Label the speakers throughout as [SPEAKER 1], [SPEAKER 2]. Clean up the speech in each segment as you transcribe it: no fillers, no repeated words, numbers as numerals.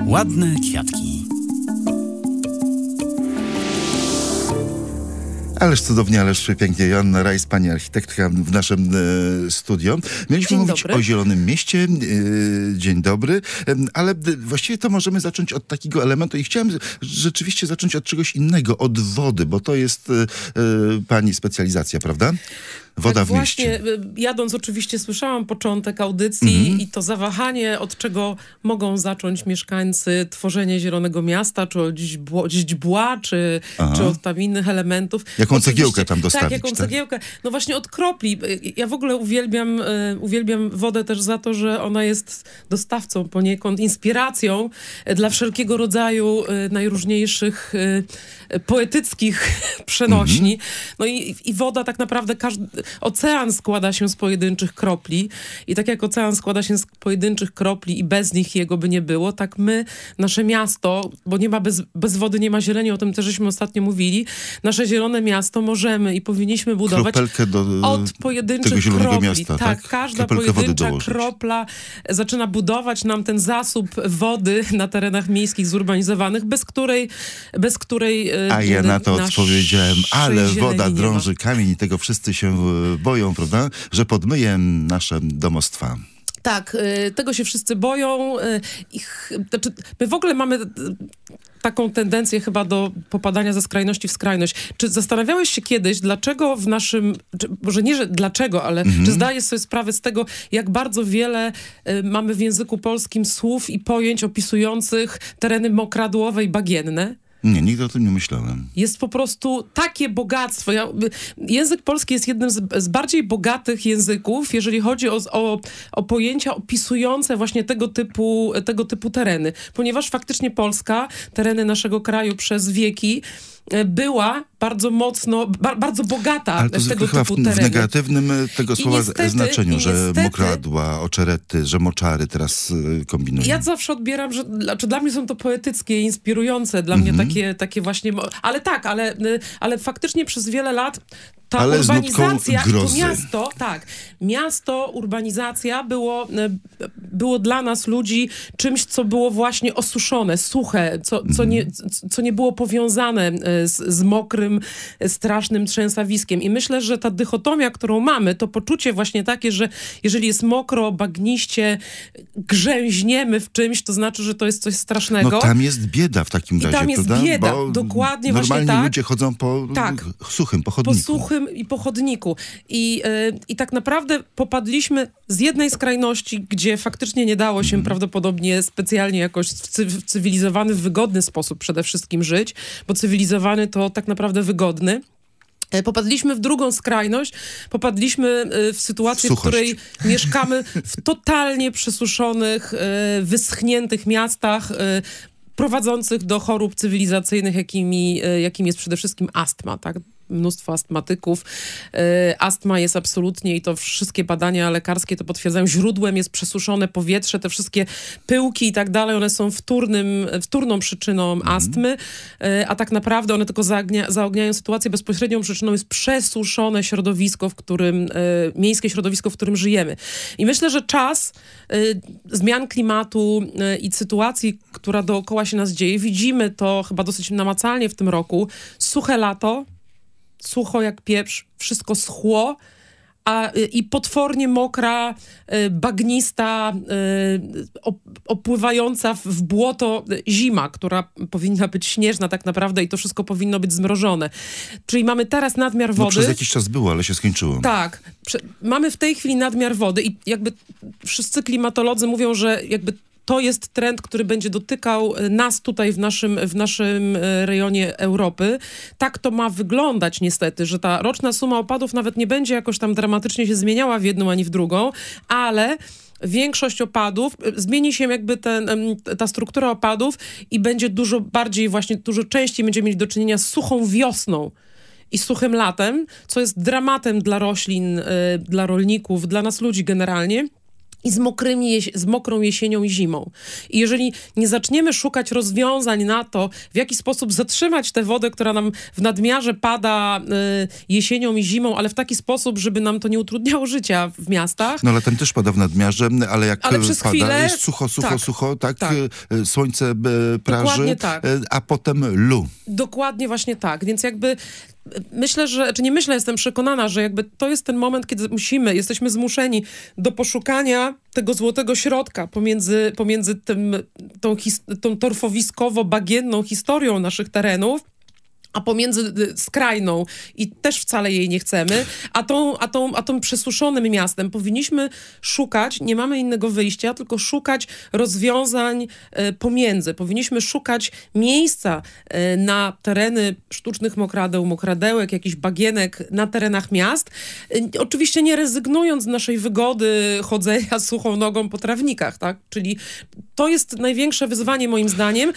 [SPEAKER 1] Ładne kwiatki.
[SPEAKER 2] Ależ cudownie, ależ pięknie. Joanna Rajs, pani architektka w naszym studio. Mieliśmy mówić o Zielonym Mieście. Dzień dobry. Ale właściwie to możemy zacząć od takiego elementu i chciałem rzeczywiście zacząć od czegoś innego, od wody, bo to jest pani specjalizacja, prawda? Woda
[SPEAKER 3] tak
[SPEAKER 2] w mieście.
[SPEAKER 3] Właśnie, jadąc oczywiście słyszałam początek audycji i to zawahanie, od czego mogą zacząć mieszkańcy tworzenie Zielonego Miasta, czy od źdźbła, czy od tam innych elementów.
[SPEAKER 2] Jaką cegiełkę tam dostawić?
[SPEAKER 3] Tak, jaką cegiełkę. No właśnie od kropli. Ja w ogóle uwielbiam wodę też za to, że ona jest dostawcą poniekąd, inspiracją dla wszelkiego rodzaju najróżniejszych poetyckich przenośni. No i woda tak naprawdę, ocean składa się z pojedynczych kropli i tak jak ocean składa się z pojedynczych kropli i bez nich jego by nie było, tak my, nasze miasto, bo nie ma bez wody nie ma zieleni, o tym też żeśmy ostatnio mówili, nasze zielone miasto możemy i powinniśmy budować od pojedynczych kropli.
[SPEAKER 2] Miasta,
[SPEAKER 3] tak, każda pojedyncza kropla zaczyna budować nam ten zasób wody na terenach miejskich zurbanizowanych, bez której
[SPEAKER 2] a ja na to odpowiedziałem, ale woda drąży kamień i tego wszyscy się boją, prawda? Że podmyje nasze domostwa.
[SPEAKER 3] Tak, tego się wszyscy boją. Znaczy, my w ogóle mamy taką tendencję chyba do popadania ze skrajności w skrajność. Czy zastanawiałeś się kiedyś, dlaczego w naszym, może nie, że dlaczego, ale czy zdajesz sobie sprawę z tego, jak bardzo wiele mamy w języku polskim słów i pojęć opisujących tereny mokradłowe i bagienne?
[SPEAKER 2] Nie, nigdy o tym nie myślałem.
[SPEAKER 3] Jest po prostu takie bogactwo. Język polski jest jednym z bardziej bogatych języków, jeżeli chodzi o pojęcia opisujące właśnie tego typu tereny. Ponieważ faktycznie Polska, tereny naszego kraju przez wieki była bardzo mocno, bardzo bogata
[SPEAKER 2] ale to
[SPEAKER 3] tego typu tereny.
[SPEAKER 2] W negatywnym tego słowa znaczeniu, że
[SPEAKER 3] niestety,
[SPEAKER 2] mokradła, oczerety, że moczary teraz kombinują.
[SPEAKER 3] Ja zawsze odbieram, że dla mnie są to poetyckie, inspirujące, dla mnie takie właśnie, ale faktycznie przez wiele lat ta urbanizacja i to miasto, urbanizacja było dla nas ludzi czymś, co było właśnie osuszone, suche, co nie było powiązane z mokrym, strasznym trzęsawiskiem. I myślę, że ta dychotomia, którą mamy, to poczucie właśnie takie, że jeżeli jest mokro, bagniście, grzęźniemy w czymś, to znaczy, że to jest coś strasznego.
[SPEAKER 2] No tam jest bieda w takim razie,
[SPEAKER 3] tam jest
[SPEAKER 2] prawda?
[SPEAKER 3] bieda,
[SPEAKER 2] bo
[SPEAKER 3] dokładnie właśnie tak.
[SPEAKER 2] Normalni ludzie chodzą po suchym, po chodniku.
[SPEAKER 3] Po suchym i po chodniku. I tak naprawdę popadliśmy z jednej skrajności, gdzie faktycznie nie dało się prawdopodobnie specjalnie jakoś w cywilizowany, w wygodny sposób przede wszystkim żyć, bo cywilizowany to tak naprawdę wygodny. Popadliśmy w drugą skrajność, popadliśmy w sytuację, w której mieszkamy w totalnie przesuszonych, wyschniętych miastach, prowadzących do chorób cywilizacyjnych, jakim jest przede wszystkim astma, tak? Mnóstwo astmatyków. Astma jest absolutnie, i to wszystkie badania lekarskie to potwierdzają, źródłem jest przesuszone powietrze, te wszystkie pyłki i tak dalej, one są wtórną przyczyną astmy, a tak naprawdę one tylko zaogniają sytuację. Bezpośrednią przyczyną jest przesuszone środowisko, miejskie środowisko, w którym żyjemy. I myślę, że czas zmian klimatu i sytuacji, która dookoła się nas dzieje, widzimy to chyba dosyć namacalnie w tym roku. Suche lato, sucho jak pieprz, wszystko schło, i potwornie mokra, bagnista, opływająca w błoto zima, która powinna być śnieżna tak naprawdę i to wszystko powinno być zmrożone. Czyli mamy teraz nadmiar wody.
[SPEAKER 2] No przez jakiś czas było, ale się skończyło.
[SPEAKER 3] Tak. Mamy w tej chwili nadmiar wody i jakby wszyscy klimatolodzy mówią, że jakby to jest trend, który będzie dotykał nas tutaj w naszym rejonie Europy. Tak to ma wyglądać niestety, że ta roczna suma opadów nawet nie będzie jakoś tam dramatycznie się zmieniała w jedną ani w drugą, ale większość opadów, zmieni się jakby ta struktura opadów i będzie dużo częściej będziemy mieli do czynienia z suchą wiosną i suchym latem, co jest dramatem dla roślin, dla rolników, dla nas ludzi generalnie. i z mokrą jesienią i zimą. I jeżeli nie zaczniemy szukać rozwiązań na to, w jaki sposób zatrzymać tę wodę, która nam w nadmiarze pada jesienią i zimą, ale w taki sposób, żeby nam to nie utrudniało życia w miastach.
[SPEAKER 2] No latem też pada w nadmiarze, ale jak
[SPEAKER 3] przez
[SPEAKER 2] pada,
[SPEAKER 3] chwilę,
[SPEAKER 2] jest sucho, tak. Słońce praży,
[SPEAKER 3] dokładnie tak.
[SPEAKER 2] A potem lu.
[SPEAKER 3] Dokładnie właśnie tak, więc jakby myślę, jestem przekonana, że jakby to jest ten moment, kiedy jesteśmy zmuszeni do poszukania tego złotego środka pomiędzy tą torfowiskowo-bagienną historią naszych terenów, a pomiędzy skrajną i też wcale jej nie chcemy, a tą przesuszonym miastem powinniśmy szukać, nie mamy innego wyjścia, tylko szukać rozwiązań pomiędzy. Powinniśmy szukać miejsca na tereny sztucznych mokradełek, jakichś bagienek na terenach miast. Oczywiście nie rezygnując z naszej wygody chodzenia suchą nogą po trawnikach, tak? Czyli to jest największe wyzwanie moim zdaniem,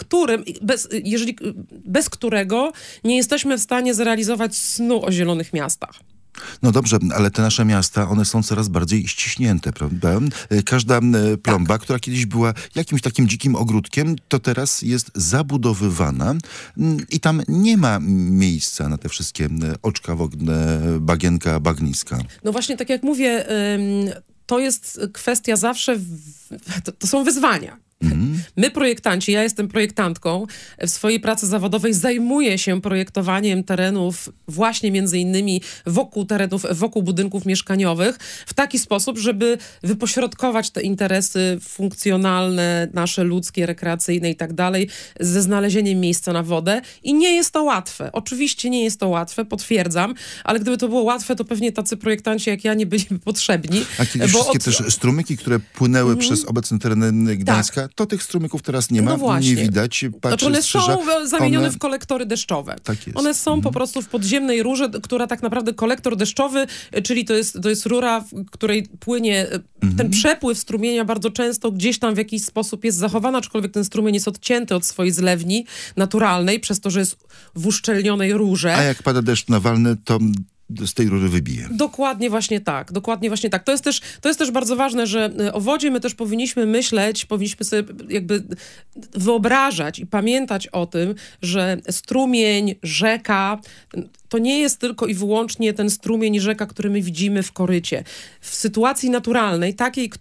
[SPEAKER 3] bez którego nie jesteśmy w stanie zrealizować snu o zielonych miastach.
[SPEAKER 2] No dobrze, ale te nasze miasta, one są coraz bardziej ściśnięte, prawda? Każda plomba, która kiedyś była jakimś takim dzikim ogródkiem, to teraz jest zabudowywana i tam nie ma miejsca na te wszystkie oczka wodne, bagienka, bagniska.
[SPEAKER 3] No właśnie, tak jak mówię, to jest kwestia zawsze, to są wyzwania. My projektanci, ja jestem projektantką, w swojej pracy zawodowej zajmuję się projektowaniem terenów właśnie między innymi wokół budynków mieszkaniowych w taki sposób, żeby wypośrodkować te interesy funkcjonalne, nasze ludzkie, rekreacyjne i tak dalej, ze znalezieniem miejsca na wodę. I nie jest to łatwe. Oczywiście nie jest to łatwe, potwierdzam, ale gdyby to było łatwe, to pewnie tacy projektanci jak ja nie byliby potrzebni.
[SPEAKER 2] A kiedyś wszystkie też strumyki, które płynęły przez obecne tereny Gdańska,
[SPEAKER 3] tak.
[SPEAKER 2] To tych strumyków teraz nie ma,
[SPEAKER 3] właśnie.
[SPEAKER 2] nie widać.
[SPEAKER 3] Znaczy one są zamienione w kolektory deszczowe.
[SPEAKER 2] Tak jest.
[SPEAKER 3] One są po prostu w podziemnej rurze, która tak naprawdę kolektor deszczowy, czyli to jest rura, w której płynie ten przepływ strumienia bardzo często gdzieś tam w jakiś sposób jest zachowany, aczkolwiek ten strumień jest odcięty od swojej zlewni naturalnej, przez to, że jest w uszczelnionej rurze.
[SPEAKER 2] A jak pada deszcz nawalny, to z tej rury wybije.
[SPEAKER 3] Dokładnie właśnie tak. To jest też bardzo ważne, że o wodzie my też powinniśmy myśleć, powinniśmy sobie jakby wyobrażać i pamiętać o tym, że strumień, rzeka, to nie jest tylko i wyłącznie ten strumień i rzeka, który my widzimy w korycie. W sytuacji naturalnej, takiej,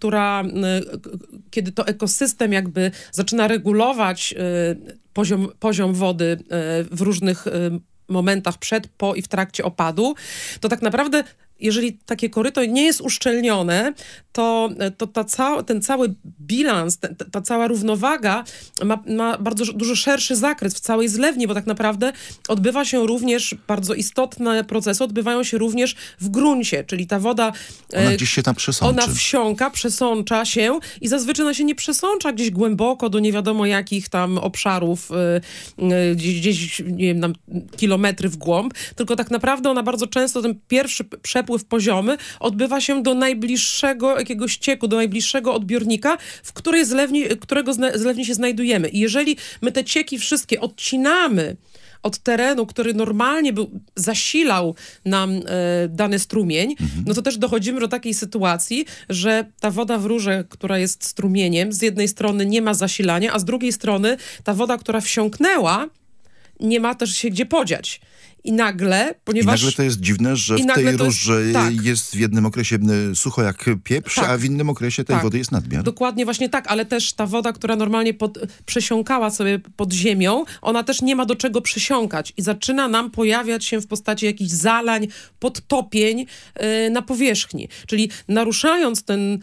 [SPEAKER 3] kiedy to ekosystem jakby zaczyna regulować poziom wody w różnych momentach przed, po i w trakcie opadu, to tak naprawdę jeżeli takie koryto nie jest uszczelnione, to ten cały bilans, ta cała równowaga ma bardzo dużo szerszy zakres w całej zlewni, bo tak naprawdę odbywa się również, bardzo istotne procesy odbywają się również w gruncie, czyli ta woda...
[SPEAKER 2] Ona gdzieś się tam przesączy.
[SPEAKER 3] Ona wsiąka, przesącza się i zazwyczaj ona się nie przesącza gdzieś głęboko do nie wiadomo jakich tam obszarów, gdzieś nie wiem, na kilometry w głąb, tylko tak naprawdę ona bardzo często, ten pierwszy przepływ poziomy odbywa się do najbliższego jakiegoś cieku, do najbliższego odbiornika, którego zlewni się znajdujemy. I jeżeli my te cieki wszystkie odcinamy od terenu, który normalnie zasilał nam dany strumień, no to też dochodzimy do takiej sytuacji, że ta woda w rurze, która jest strumieniem, z jednej strony nie ma zasilania, a z drugiej strony ta woda, która wsiąknęła, nie ma też się gdzie podziać. I nagle
[SPEAKER 2] to jest dziwne, że w tej rurze jest w jednym okresie sucho jak pieprz, a w innym okresie tej wody jest nadmiar.
[SPEAKER 3] Dokładnie właśnie tak, ale też ta woda, która normalnie przesiąkała sobie pod ziemią, ona też nie ma do czego przesiąkać i zaczyna nam pojawiać się w postaci jakichś zalań, podtopień na powierzchni. Czyli naruszając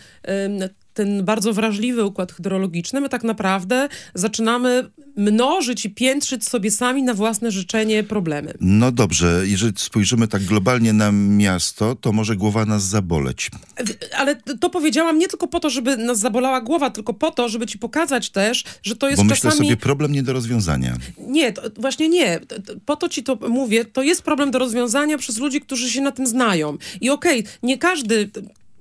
[SPEAKER 3] ten bardzo wrażliwy układ hydrologiczny, my tak naprawdę zaczynamy mnożyć i piętrzyć sobie sami na własne życzenie problemy.
[SPEAKER 2] No dobrze, jeżeli spojrzymy tak globalnie na miasto, to może głowa nas zaboleć.
[SPEAKER 3] Ale to powiedziałam nie tylko po to, żeby nas zabolała głowa, tylko po to, żeby ci pokazać też, że to jest
[SPEAKER 2] czasami...
[SPEAKER 3] Bo myślę
[SPEAKER 2] sobie problem nie do rozwiązania.
[SPEAKER 3] Nie, właśnie nie. Po to ci to mówię, to jest problem do rozwiązania przez ludzi, którzy się na tym znają. I okej, nie każdy...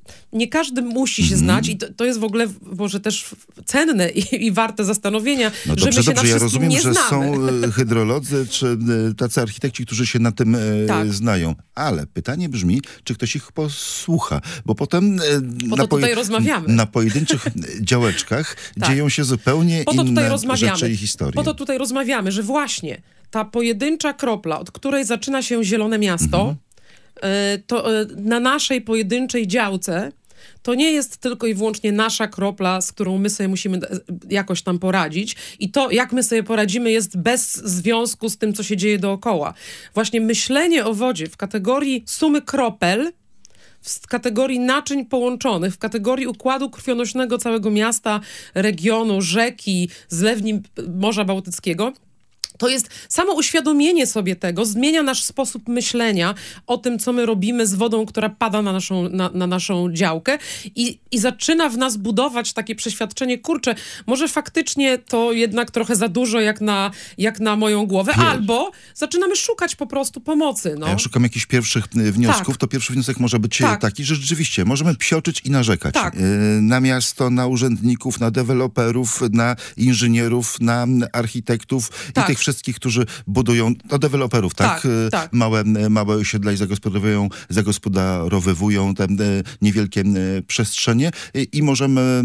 [SPEAKER 3] nie każdy musi się znać i to jest w ogóle może też cenne i warte zastanowienia,
[SPEAKER 2] no
[SPEAKER 3] że my się na
[SPEAKER 2] ja
[SPEAKER 3] wszystkim
[SPEAKER 2] rozumiem,
[SPEAKER 3] nie
[SPEAKER 2] że
[SPEAKER 3] znamy.
[SPEAKER 2] są hydrolodzy czy tacy architekci, którzy się na tym znają. Ale pytanie brzmi, czy ktoś ich posłucha, bo potem
[SPEAKER 3] tutaj rozmawiamy.
[SPEAKER 2] Na pojedynczych działeczkach dzieją się zupełnie inne rzeczy i historie.
[SPEAKER 3] Po to tutaj rozmawiamy, że właśnie ta pojedyncza kropla, od której zaczyna się Zielone Miasto, to na naszej pojedynczej działce to nie jest tylko i wyłącznie nasza kropla, z którą my sobie musimy jakoś tam poradzić. I to, jak my sobie poradzimy, jest bez związku z tym, co się dzieje dookoła. Właśnie myślenie o wodzie w kategorii sumy kropel, w kategorii naczyń połączonych, w kategorii układu krwionośnego całego miasta, regionu, rzeki, zlewni Morza Bałtyckiego, to jest samo uświadomienie sobie tego, zmienia nasz sposób myślenia o tym, co my robimy z wodą, która pada na naszą działkę i zaczyna w nas budować takie przeświadczenie, kurczę, może faktycznie to jednak trochę za dużo jak na moją głowę, albo zaczynamy szukać po prostu pomocy. No.
[SPEAKER 2] Ja szukam jakichś pierwszych wniosków, to pierwszy wniosek może być taki, że rzeczywiście możemy psioczyć i narzekać. Na miasto, na urzędników, na deweloperów, na inżynierów, na architektów i tych wszystkich, którzy budują, deweloperów, małe osiedla i zagospodarowywują te niewielkie przestrzenie i możemy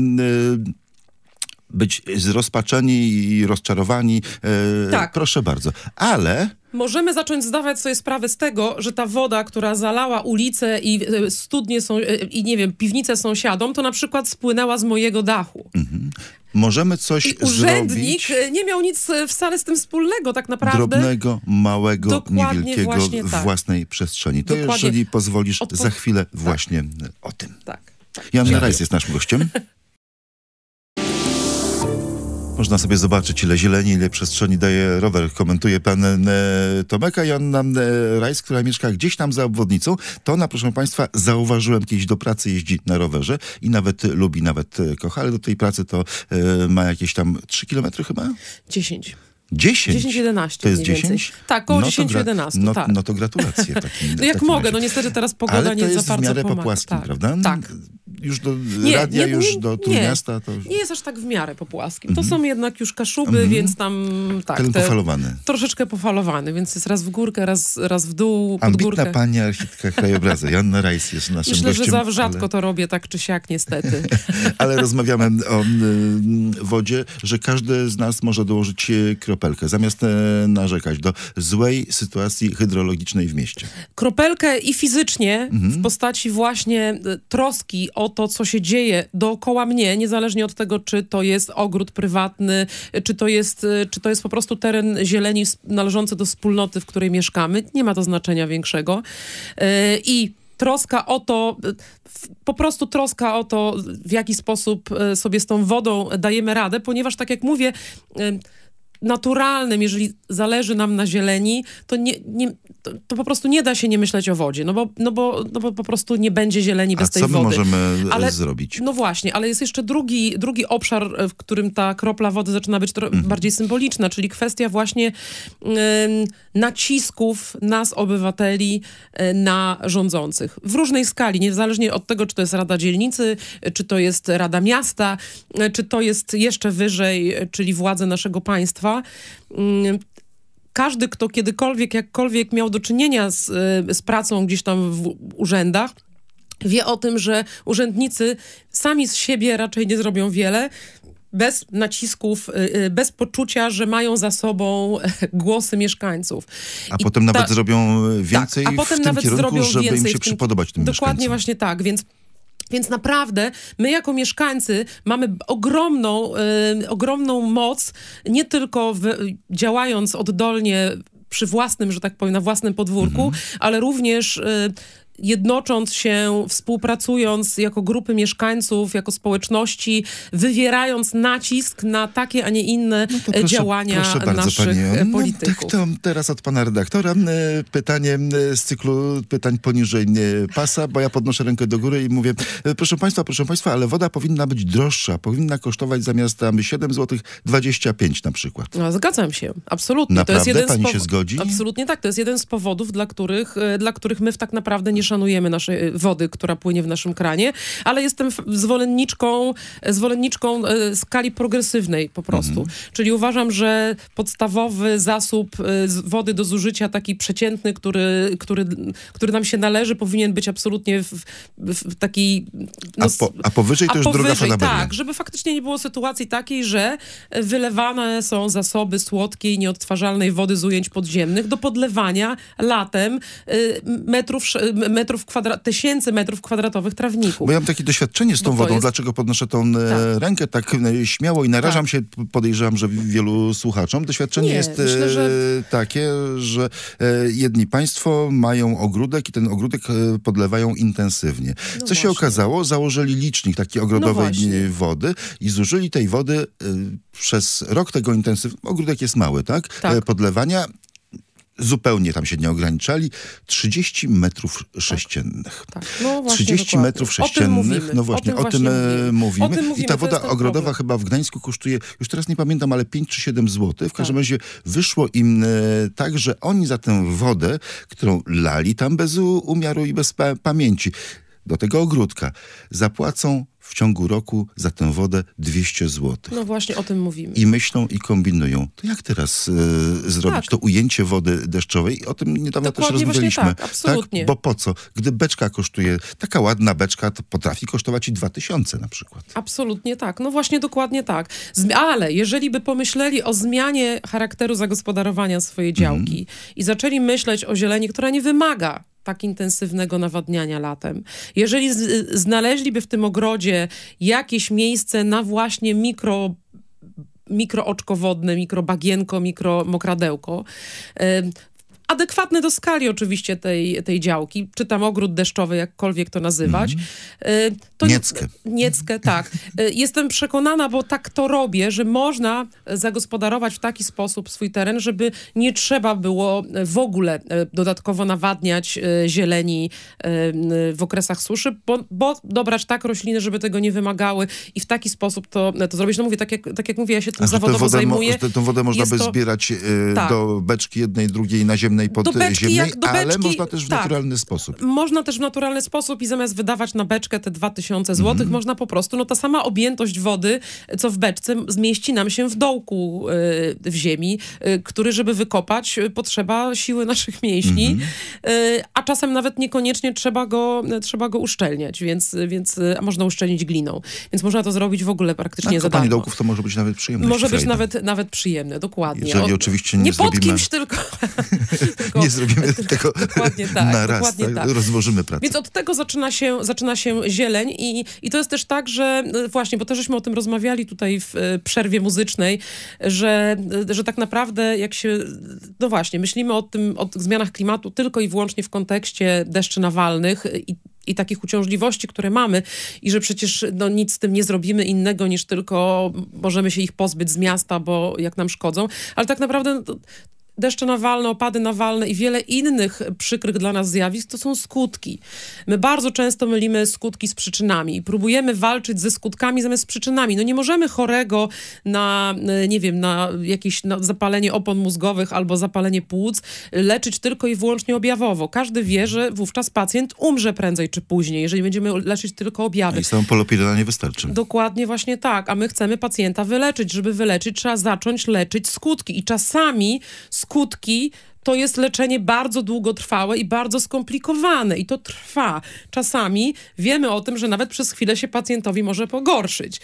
[SPEAKER 2] być zrozpaczeni i rozczarowani. Proszę bardzo. Ale
[SPEAKER 3] możemy zacząć zdawać sobie sprawę z tego, że ta woda, która zalała ulice i studnie i nie wiem, piwnice sąsiadom, to na przykład spłynęła z mojego dachu.
[SPEAKER 2] Możemy coś
[SPEAKER 3] I urzędnik nie miał nic wcale z tym wspólnego, tak naprawdę.
[SPEAKER 2] Drobnego, małego, niewielkiego w własnej przestrzeni. To jeżeli pozwolisz, za chwilę właśnie o tym. Joanna Rajs jest naszym gościem. Można sobie zobaczyć, ile zieleni, ile przestrzeni daje rower. Komentuje pan Tomek, a Joanna Rajs, która mieszka gdzieś tam za obwodnicą, to ona, proszę państwa, zauważyłem, kiedyś do pracy jeździ na rowerze i nawet lubi, nawet kocha, ale do tej pracy to ma jakieś tam 3 kilometry chyba?
[SPEAKER 3] 10.
[SPEAKER 2] 10-11. To jest 10?
[SPEAKER 3] Tak, około 10-11.
[SPEAKER 2] No to gratulacje.
[SPEAKER 3] Jak mogę, niestety teraz pogoda nie za bardzo pomaga.
[SPEAKER 2] Ale to jest w miarę po płaskim, prawda?
[SPEAKER 3] Tak.
[SPEAKER 2] Już do radia, już do Trójmiasta. To już...
[SPEAKER 3] Nie jest aż tak w miarę po płaskim. To są jednak już Kaszuby, więc tam
[SPEAKER 2] pofalowany.
[SPEAKER 3] Troszeczkę pofalowany, więc jest raz w górkę, raz w dół, pod
[SPEAKER 2] ambitna
[SPEAKER 3] górkę.
[SPEAKER 2] pani architektka krajobrazu. Joanna Rajs jest naszym gościem.
[SPEAKER 3] Myślę, że za rzadko to robię tak czy siak, niestety.
[SPEAKER 2] Ale rozmawiamy o wodzie, że każdy z nas może dołożyć kropelkę, zamiast narzekać do złej sytuacji hydrologicznej w mieście.
[SPEAKER 3] Kropelkę i fizycznie w postaci właśnie troski o to, co się dzieje dookoła mnie, niezależnie od tego, czy to jest ogród prywatny, czy to jest po prostu teren zieleni należący do wspólnoty, w której mieszkamy. Nie ma to znaczenia większego. I troska o to, po prostu troska o to, w jaki sposób sobie z tą wodą dajemy radę, ponieważ tak jak mówię, naturalnym, jeżeli zależy nam na zieleni, to po prostu nie da się nie myśleć o wodzie, no bo po prostu nie będzie zieleni bez tej wody.
[SPEAKER 2] A co my możemy zrobić?
[SPEAKER 3] No właśnie, ale jest jeszcze drugi obszar, w którym ta kropla wody zaczyna być bardziej symboliczna, czyli kwestia właśnie nacisków nas, obywateli, na rządzących. W różnej skali, niezależnie od tego, czy to jest Rada Dzielnicy, czy to jest Rada Miasta, czy to jest jeszcze wyżej, czyli władze naszego państwa. Każdy, kto kiedykolwiek, jakkolwiek miał do czynienia z pracą gdzieś tam w urzędach, wie o tym, że urzędnicy sami z siebie raczej nie zrobią wiele, bez nacisków, bez poczucia, że mają za sobą głosy mieszkańców.
[SPEAKER 2] A potem nawet zrobią więcej w tym kierunku, żeby im się przypodobać tym mieszkańcom.
[SPEAKER 3] Dokładnie właśnie tak, więc naprawdę my jako mieszkańcy mamy ogromną moc, nie tylko działając oddolnie przy własnym, że tak powiem, na własnym podwórku, ale również jednocząc się, współpracując jako grupy mieszkańców, jako społeczności, wywierając nacisk na takie, a nie inne działania naszych polityków.
[SPEAKER 2] Tak, to teraz od pana redaktora pytanie z cyklu pytań poniżej pasa, bo ja podnoszę rękę do góry i mówię, proszę państwa, ale woda powinna być droższa, powinna kosztować zamiast 7 zł 25 na przykład.
[SPEAKER 3] No, zgadzam się, absolutnie.
[SPEAKER 2] Naprawdę?
[SPEAKER 3] To jest jeden
[SPEAKER 2] pani się zgodzi?
[SPEAKER 3] Absolutnie tak, to jest jeden z powodów, dla których my tak naprawdę nie szanujemy naszej wody, która płynie w naszym kranie, ale jestem zwolenniczką skali progresywnej po prostu. Czyli uważam, że podstawowy zasób wody do zużycia, taki przeciętny, który nam się należy, powinien być absolutnie w takiej...
[SPEAKER 2] A powyżej to już druga fanaberia.
[SPEAKER 3] Tak, żeby faktycznie nie było sytuacji takiej, że wylewane są zasoby słodkiej, nieodtwarzalnej wody z ujęć podziemnych do podlewania latem tysięcy metrów kwadratowych trawników.
[SPEAKER 2] Bo ja mam takie doświadczenie z tą wodą, dlaczego podnoszę tą rękę tak śmiało i narażam się, podejrzewam, że wielu słuchaczom. Doświadczenie jest takie, że jedni państwo mają ogródek i ten ogródek podlewają intensywnie. Co się okazało? Założyli licznik taki ogrodowej wody i zużyli tej wody przez rok tego intensywnego, ogródek jest mały, tak? Podlewania. Zupełnie tam się nie ograniczali. 30 metrów sześciennych.
[SPEAKER 3] Tak. No
[SPEAKER 2] 30
[SPEAKER 3] dokładnie.
[SPEAKER 2] metrów sześciennych. No właśnie, o tym mówimy. I ta woda ogrodowa chyba w Gdańsku kosztuje, już teraz nie pamiętam, ale 5 czy 7 zł. W każdym razie wyszło im tak, że oni za tę wodę, którą lali tam bez umiaru i bez pamięci, do tego ogródka, zapłacą w ciągu roku za tę wodę 200 zł.
[SPEAKER 3] No właśnie, o tym mówimy.
[SPEAKER 2] I myślą i kombinują. To jak teraz zrobić to ujęcie wody deszczowej? O tym niedawno też rozmawialiśmy.
[SPEAKER 3] Tak, absolutnie.
[SPEAKER 2] Bo po co? Gdy beczka kosztuje, taka ładna beczka, to potrafi kosztować i 2000 na przykład.
[SPEAKER 3] Absolutnie tak. No właśnie, dokładnie tak. Ale jeżeli by pomyśleli o zmianie charakteru zagospodarowania swojej działki i zaczęli myśleć o zieleni, która nie wymaga tak intensywnego nawadniania latem. Jeżeli znaleźliby w tym ogrodzie jakieś miejsce na właśnie mikrooczko wodne, mikrobagienko, mikromokradełko, adekwatne do skali oczywiście tej działki, czy tam ogród deszczowy, jakkolwiek to nazywać. Nieckę, tak. Jestem przekonana, bo tak to robię, że można zagospodarować w taki sposób swój teren, żeby nie trzeba było w ogóle dodatkowo nawadniać zieleni w okresach suszy, bo dobrać tak rośliny, żeby tego nie wymagały i w taki sposób to zrobić. No mówię, tak jak mówię, ja się tym zawodowo zajmuję.
[SPEAKER 2] Tę wodę można by zbierać do beczki jednej, drugiej naziemnej, podziemnej, ale można też w naturalny sposób.
[SPEAKER 3] Można też w naturalny sposób i zamiast wydawać na beczkę te 2000 zł, można po prostu, ta sama objętość wody, co w beczce, zmieści nam się w dołku w ziemi, który, żeby wykopać, potrzeba siły naszych mięśni, a czasem nawet niekoniecznie trzeba go uszczelniać, więc można uszczelnić gliną. Więc można to zrobić w ogóle praktycznie za darmo.
[SPEAKER 2] Kopanie dołków to może być nawet przyjemne.
[SPEAKER 3] Może być nawet przyjemne, dokładnie.
[SPEAKER 2] Jeżeli oczywiście nie zrobimy...
[SPEAKER 3] pod kimś tylko...
[SPEAKER 2] Nie zrobimy tego na raz,
[SPEAKER 3] dokładnie tak.
[SPEAKER 2] Rozłożymy pracę.
[SPEAKER 3] Więc od tego zaczyna się zieleń i to jest też tak, że właśnie, bo też żeśmy o tym rozmawiali tutaj w przerwie muzycznej, że tak naprawdę jak się, no właśnie, myślimy o zmianach klimatu tylko i wyłącznie w kontekście deszczy nawalnych i takich uciążliwości, które mamy i że przecież nic z tym nie zrobimy innego niż tylko możemy się ich pozbyć z miasta, bo jak nam szkodzą, ale tak naprawdę deszcze nawalne, opady nawalne i wiele innych przykrych dla nas zjawisk to są skutki. My bardzo często mylimy skutki z przyczynami i próbujemy walczyć ze skutkami zamiast z przyczynami. Nie możemy chorego na jakieś zapalenie opon mózgowych albo zapalenie płuc leczyć tylko i wyłącznie objawowo. Każdy wie, że wówczas pacjent umrze prędzej czy później, jeżeli będziemy leczyć tylko objawy.
[SPEAKER 2] I samą polopirena nie wystarczy.
[SPEAKER 3] Dokładnie właśnie tak, a my chcemy pacjenta wyleczyć. Żeby wyleczyć, trzeba zacząć leczyć skutki i czasami skutki to jest leczenie bardzo długotrwałe i bardzo skomplikowane i to trwa. Czasami wiemy o tym, że nawet przez chwilę się pacjentowi może pogorszyć.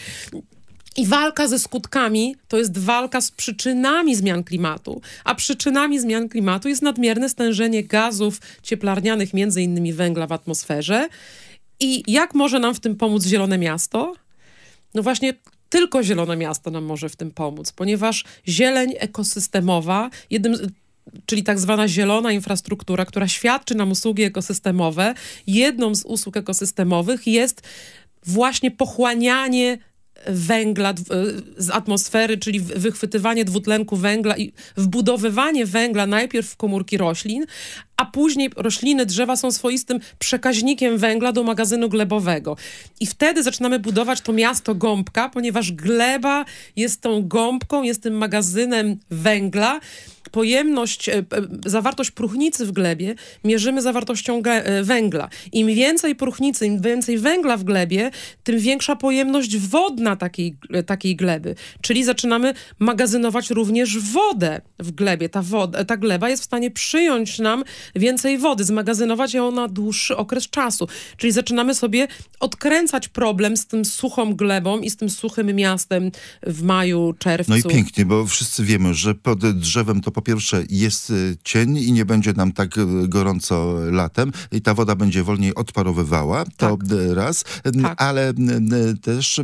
[SPEAKER 3] I walka ze skutkami to jest walka z przyczynami zmian klimatu. A przyczynami zmian klimatu jest nadmierne stężenie gazów cieplarnianych, między innymi węgla w atmosferze. I jak może nam w tym pomóc Zielone Miasto? No właśnie tylko Zielone Miasto nam może w tym pomóc, ponieważ zieleń ekosystemowa, czyli tak zwana zielona infrastruktura, która świadczy nam usługi ekosystemowe, jedną z usług ekosystemowych jest właśnie pochłanianie węgla z atmosfery, czyli wychwytywanie dwutlenku węgla i wbudowywanie węgla najpierw w komórki roślin, a później rośliny, drzewa są swoistym przekaźnikiem węgla do magazynu glebowego. I wtedy zaczynamy budować to miasto gąbka, ponieważ gleba jest tą gąbką, jest tym magazynem węgla, pojemność, zawartość próchnicy w glebie mierzymy zawartością węgla. Im więcej próchnicy, im więcej węgla w glebie, tym większa pojemność wodna takiej gleby. Czyli zaczynamy magazynować również wodę w glebie. Ta gleba jest w stanie przyjąć nam więcej wody, zmagazynować ją na dłuższy okres czasu. Czyli zaczynamy sobie odkręcać problem z tym suchą glebą i z tym suchym miastem w maju, czerwcu.
[SPEAKER 2] No i pięknie, bo wszyscy wiemy, że pod drzewem to po pierwsze jest cień i nie będzie nam tak gorąco latem i ta woda będzie wolniej odparowywała, to raz, ale też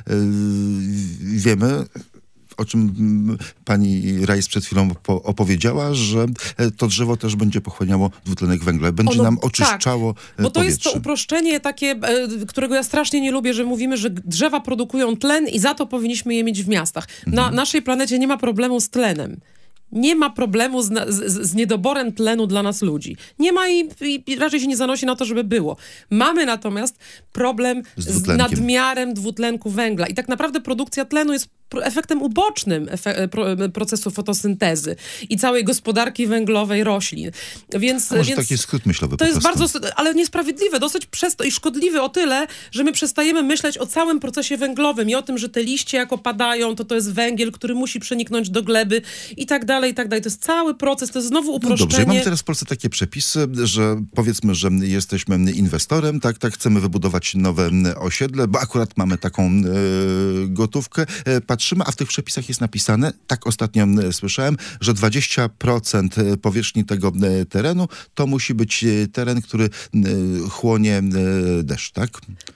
[SPEAKER 2] wiemy, o czym pani Rajs przed chwilą opowiedziała, że to drzewo też będzie pochłaniało dwutlenek węgla. Będzie nam oczyszczało powietrze.
[SPEAKER 3] Bo to jest to uproszczenie takie, którego ja strasznie nie lubię, że mówimy, że drzewa produkują tlen i za to powinniśmy je mieć w miastach. Na naszej planecie nie ma problemu z tlenem. Nie ma problemu z niedoborem tlenu dla nas ludzi. Nie ma i raczej się nie zanosi na to, żeby było. Mamy natomiast problem z nadmiarem dwutlenku węgla. I tak naprawdę produkcja tlenu jest efektem ubocznym procesu fotosyntezy i całej gospodarki węglowej roślin. Więc
[SPEAKER 2] taki skrót myślowy
[SPEAKER 3] to jest bardzo, ale niesprawiedliwe, dosyć przez to i szkodliwy o tyle, że my przestajemy myśleć o całym procesie węglowym i o tym, że te liście jak opadają, to jest węgiel, który musi przeniknąć do gleby i tak dalej, i tak dalej. To jest cały proces, to jest znowu uproszczenie.
[SPEAKER 2] No dobrze, mamy teraz w Polsce takie przepisy, że powiedzmy, że jesteśmy inwestorem, tak, chcemy wybudować nowe osiedle, bo akurat mamy taką gotówkę, patrzymy, a w tych przepisach jest napisane, tak ostatnio słyszałem, że 20% powierzchni tego terenu to musi być teren, który chłonie deszcz, tak?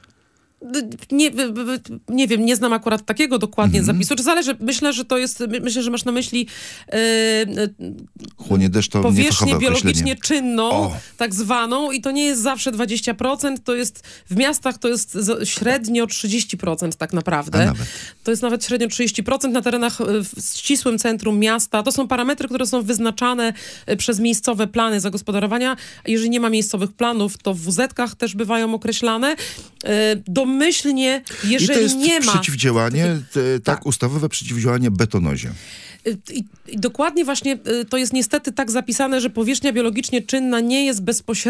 [SPEAKER 3] Nie wiem, nie znam akurat takiego dokładnie zapisu. Czy zależy, myślę, że masz na myśli
[SPEAKER 2] chłonie deszcz to
[SPEAKER 3] powierzchnię biologicznie czynną, tak zwaną, i to nie jest zawsze 20%, to jest w miastach to jest średnio 30% tak naprawdę. To jest nawet średnio 30% na terenach w ścisłym centrum miasta. To są parametry, które są wyznaczane przez miejscowe plany zagospodarowania. Jeżeli nie ma miejscowych planów, to w WZ-kach też bywają określane. Domyślnie, jeżeli
[SPEAKER 2] to jest
[SPEAKER 3] nie ma...
[SPEAKER 2] przeciwdziałanie, ustawowe przeciwdziałanie betonozie.
[SPEAKER 3] I dokładnie właśnie to jest niestety tak zapisane, że powierzchnia biologicznie czynna nie jest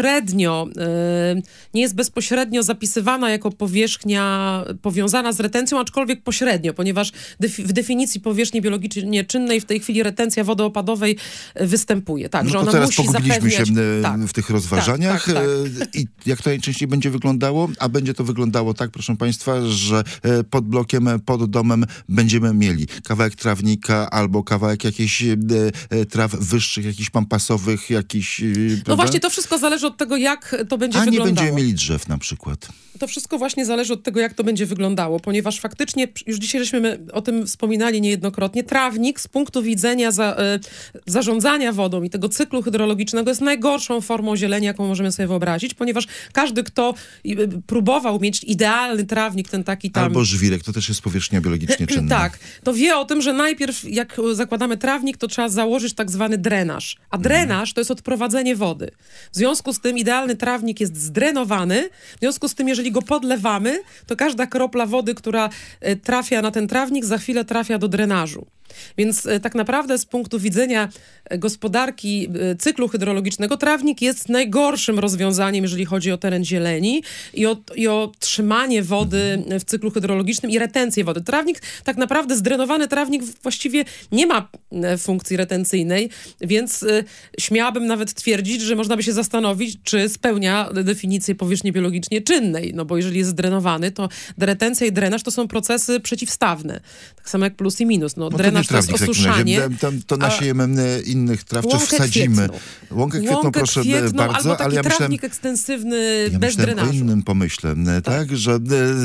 [SPEAKER 3] bezpośrednio zapisywana jako powierzchnia powiązana z retencją, aczkolwiek pośrednio, ponieważ w definicji powierzchni biologicznie czynnej w tej chwili retencja wody opadowej występuje. Tak, że ona
[SPEAKER 2] teraz
[SPEAKER 3] musi
[SPEAKER 2] pogubiliśmy się
[SPEAKER 3] zapewniać...
[SPEAKER 2] w tych rozważaniach. I jak to najczęściej będzie wyglądało? A będzie to wyglądało tak, proszę państwa, że pod blokiem, pod domem będziemy mieli kawałek trawnika albo kawałek jakichś traw wyższych, jakichś pampasowych, jakichś...
[SPEAKER 3] No właśnie, to wszystko zależy od tego, jak to będzie wyglądało.
[SPEAKER 2] A nie będziemy mieli drzew na przykład.
[SPEAKER 3] To wszystko właśnie zależy od tego, jak to będzie wyglądało, ponieważ faktycznie, już dzisiaj żeśmy o tym wspominali niejednokrotnie, trawnik z punktu widzenia zarządzania wodą i tego cyklu hydrologicznego jest najgorszą formą zieleni, jaką możemy sobie wyobrazić, ponieważ każdy, kto próbował mieć idealny trawnik, ten taki tam...
[SPEAKER 2] Albo żwirek, to też jest powierzchnia biologicznie czynna.
[SPEAKER 3] Tak, to wie o tym, że najpierw, jak zakładamy trawnik, to trzeba założyć tak zwany drenaż. A drenaż to jest odprowadzenie wody. W związku z tym idealny trawnik jest zdrenowany, w związku z tym, jeżeli go podlewamy, to każda kropla wody, która trafia na ten trawnik, za chwilę trafia do drenażu. Więc tak naprawdę z punktu widzenia gospodarki cyklu hydrologicznego trawnik jest najgorszym rozwiązaniem, jeżeli chodzi o teren zieleni i o trzymanie wody w cyklu hydrologicznym i retencję wody. Trawnik, tak naprawdę zdrenowany trawnik właściwie nie ma funkcji retencyjnej, więc śmiałabym nawet twierdzić, że można by się zastanowić, czy spełnia definicję powierzchni biologicznie czynnej, no bo jeżeli jest zdrenowany, to retencja i drenaż to są procesy przeciwstawne. Tak samo jak plus i minus. Drenaż to jest osuszanie.
[SPEAKER 2] To nasiejemy innych traw, czy wsadzimy. Łąkę kwietną, proszę bardzo,
[SPEAKER 3] albo taki
[SPEAKER 2] ale ja
[SPEAKER 3] trawnik ekstensywny bez drenażu.
[SPEAKER 2] O innym pomyśle, tak? Że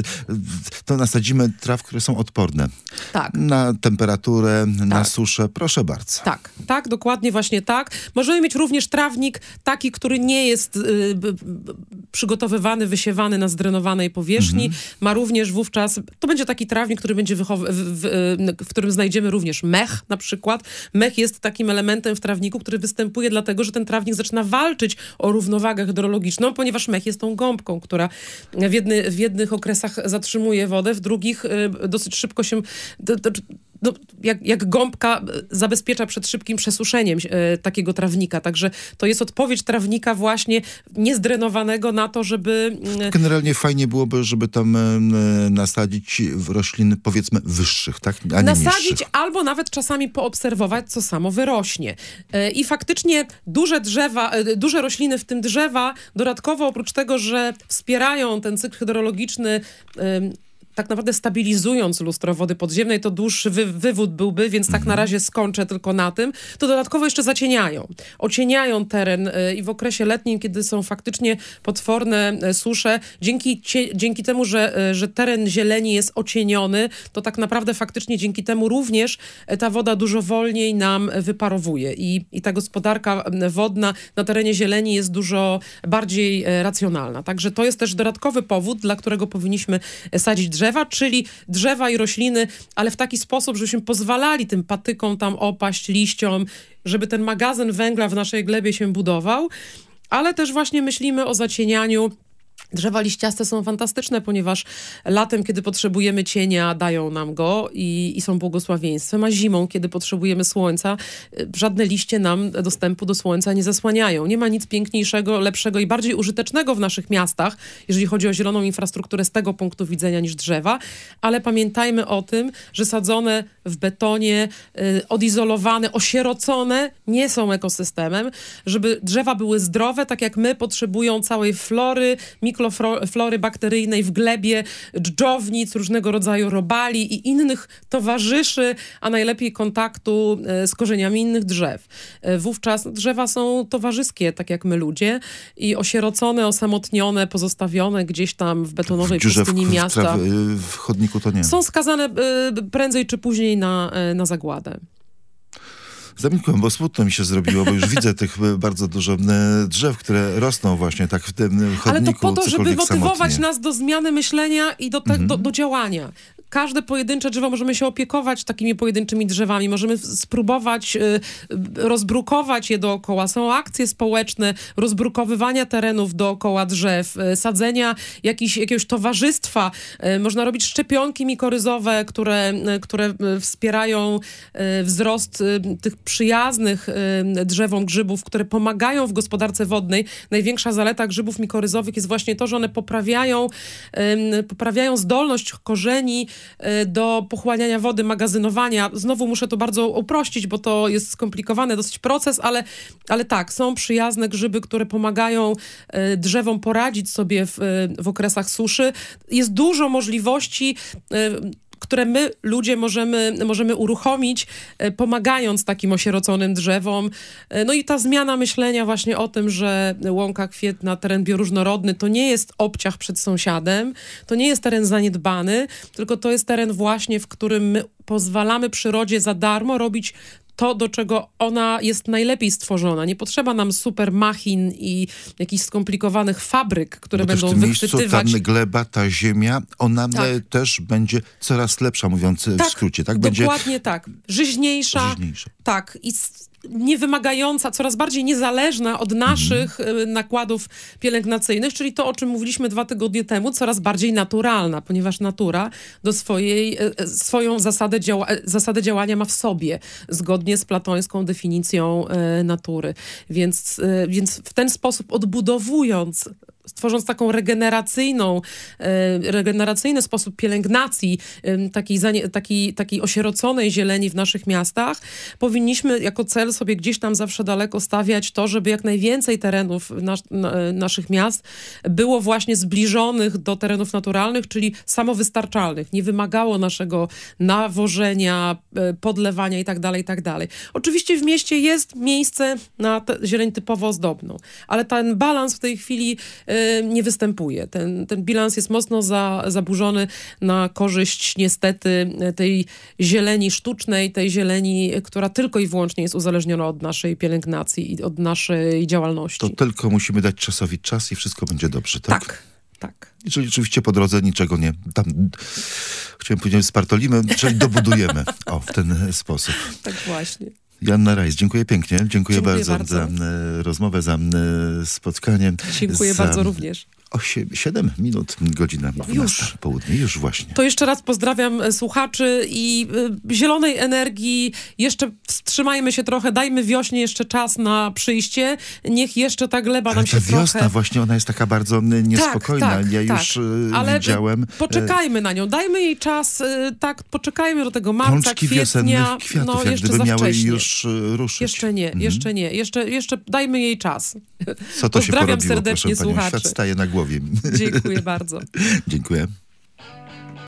[SPEAKER 2] to nasadzimy traw, które są odporne.
[SPEAKER 3] Tak.
[SPEAKER 2] Na temperaturę, na suszę, proszę bardzo.
[SPEAKER 3] Tak, dokładnie właśnie tak. Możemy mieć również trawnik taki, który nie jest przygotowywany, wysiewany na zdrenowanej powierzchni. Ma również wówczas, to będzie taki trawnik, który będzie w którym znajdziemy również mech na przykład. Mech jest takim elementem w trawniku, który występuje dlatego, że ten trawnik zaczyna walczyć o równowagę hydrologiczną, ponieważ mech jest tą gąbką, która w jednych okresach zatrzymuje wodę, w drugich dosyć szybko się... jak gąbka zabezpiecza przed szybkim przesuszeniem takiego trawnika. Także to jest odpowiedź trawnika właśnie niezdrenowanego na to, żeby...
[SPEAKER 2] Generalnie fajnie byłoby, żeby tam nasadzić rośliny, powiedzmy, wyższych, tak? A nie
[SPEAKER 3] nasadzić
[SPEAKER 2] niższych.
[SPEAKER 3] Albo nawet czasami poobserwować, co samo wyrośnie. I faktycznie duże rośliny, w tym drzewa, dodatkowo oprócz tego, że wspierają ten cykl hydrologiczny, tak naprawdę stabilizując lustro wody podziemnej, to dłuższy wywód byłby, więc tak na razie skończę tylko na tym, to dodatkowo jeszcze zacieniają. Ocieniają teren i w okresie letnim, kiedy są faktycznie potworne susze, dzięki temu, że teren zieleni jest ocieniony, to tak naprawdę faktycznie dzięki temu również ta woda dużo wolniej nam wyparowuje i ta gospodarka wodna na terenie zieleni jest dużo bardziej racjonalna. Także to jest też dodatkowy powód, dla którego powinniśmy sadzić drzewa, czyli drzewa i rośliny, ale w taki sposób, żebyśmy pozwalali tym patykom tam opaść, liściom, żeby ten magazyn węgla w naszej glebie się budował, ale też właśnie myślimy o zacienianiu. Drzewa liściaste są fantastyczne, ponieważ latem, kiedy potrzebujemy cienia, dają nam go i są błogosławieństwem, a zimą, kiedy potrzebujemy słońca, żadne liście nam dostępu do słońca nie zasłaniają. Nie ma nic piękniejszego, lepszego i bardziej użytecznego w naszych miastach, jeżeli chodzi o zieloną infrastrukturę z tego punktu widzenia niż drzewa, ale pamiętajmy o tym, że sadzone w betonie, odizolowane, osierocone nie są ekosystemem. Żeby drzewa były zdrowe, tak jak my, potrzebują całej flory, mikroflory bakteryjnej w glebie, dżdżownic, różnego rodzaju robali i innych towarzyszy, a najlepiej kontaktu z korzeniami innych drzew. Wówczas drzewa są towarzyskie, tak jak my ludzie, i osierocone, osamotnione, pozostawione gdzieś tam w betonowej pustyni miasta.
[SPEAKER 2] W chodniku to nie.
[SPEAKER 3] Są skazane prędzej czy później na zagładę.
[SPEAKER 2] Zamilkłem, bo smutno mi się zrobiło, bo już widzę tych bardzo dużo drzew, które rosną właśnie tak w tym chodniku.
[SPEAKER 3] Ale to po to, żeby motywować
[SPEAKER 2] samotnie
[SPEAKER 3] nas do zmiany myślenia i do działania. Każde pojedyncze drzewo, możemy się opiekować takimi pojedynczymi drzewami, możemy spróbować rozbrukować je dookoła. Są akcje społeczne rozbrukowywania terenów dookoła drzew, sadzenia jakiegoś towarzystwa. Można robić szczepionki mikoryzowe, które wspierają wzrost tych przyjaznych drzewom grzybów, które pomagają w gospodarce wodnej. Największa zaleta grzybów mikoryzowych jest właśnie to, że one poprawiają zdolność korzeni do pochłaniania wody, magazynowania. Znowu muszę to bardzo uprościć, bo to jest skomplikowany dosyć proces, ale tak, są przyjazne grzyby, które pomagają drzewom poradzić sobie w okresach suszy. Jest dużo możliwości, które my, ludzie, możemy uruchomić, pomagając takim osieroconym drzewom. No i ta zmiana myślenia właśnie o tym, że łąka kwietna, teren bioróżnorodny, to nie jest obciach przed sąsiadem, to nie jest teren zaniedbany, tylko to jest teren właśnie, w którym my pozwalamy przyrodzie za darmo robić to, do czego ona jest najlepiej stworzona. Nie potrzeba nam super machin i jakichś skomplikowanych fabryk, które będą wychwytywać.
[SPEAKER 2] Ta gleba, ta ziemia, ona też będzie coraz lepsza, mówiąc w skrócie. Tak?
[SPEAKER 3] Dokładnie tak. Żyźniejsza. Tak. I niewymagająca, coraz bardziej niezależna od naszych nakładów pielęgnacyjnych, czyli to, o czym mówiliśmy 2 tygodnie temu, coraz bardziej naturalna, ponieważ natura swoją zasadę działania ma w sobie, zgodnie z platońską definicją natury. Więc w ten sposób odbudowując, tworząc taką regeneracyjny sposób pielęgnacji takiej osieroconej zieleni w naszych miastach, powinniśmy jako cel sobie gdzieś tam zawsze daleko stawiać to, żeby jak najwięcej terenów naszych miast było właśnie zbliżonych do terenów naturalnych, czyli samowystarczalnych. Nie wymagało naszego nawożenia, podlewania itd., itd. Oczywiście w mieście jest miejsce na zieleń typowo ozdobną, ale ten balans w tej chwili nie występuje. Ten bilans jest mocno zaburzony na korzyść niestety tej zieleni sztucznej, tej zieleni, która tylko i wyłącznie jest uzależniona od naszej pielęgnacji i od naszej działalności.
[SPEAKER 2] To tylko musimy dać czasowi czas i wszystko będzie dobrze, tak?
[SPEAKER 3] Tak.
[SPEAKER 2] I czyli oczywiście po drodze niczego nie... Chciałem powiedzieć spartolimy, czyli dobudujemy. W ten sposób.
[SPEAKER 3] Tak właśnie.
[SPEAKER 2] Joanna Rajs, dziękuję pięknie. Dziękuję bardzo za rozmowę, za spotkanie.
[SPEAKER 3] Dziękuję bardzo również.
[SPEAKER 2] 7 minut, godzina 12, południe, już właśnie.
[SPEAKER 3] To jeszcze raz pozdrawiam słuchaczy i zielonej energii. Jeszcze wstrzymajmy się trochę, dajmy wiośnie jeszcze czas na przyjście. Niech jeszcze ta gleba nam się
[SPEAKER 2] wiosna
[SPEAKER 3] trochę...
[SPEAKER 2] właśnie, ona jest taka bardzo niespokojna.
[SPEAKER 3] Tak,
[SPEAKER 2] ja już widziałem...
[SPEAKER 3] Poczekajmy na nią, dajmy jej czas, poczekajmy do tego marca,
[SPEAKER 2] Pączki
[SPEAKER 3] kwietnia.
[SPEAKER 2] wiosennych kwiatów, jak gdyby miały już ruszyć.
[SPEAKER 3] Jeszcze nie. Jeszcze dajmy jej czas.
[SPEAKER 2] Co to się
[SPEAKER 3] Pozdrawiam
[SPEAKER 2] porobiło,
[SPEAKER 3] serdecznie
[SPEAKER 2] proszę panią.
[SPEAKER 3] słuchaczy.
[SPEAKER 2] Świat staje na głowie.
[SPEAKER 3] Dziękuję bardzo.
[SPEAKER 2] Dziękuję.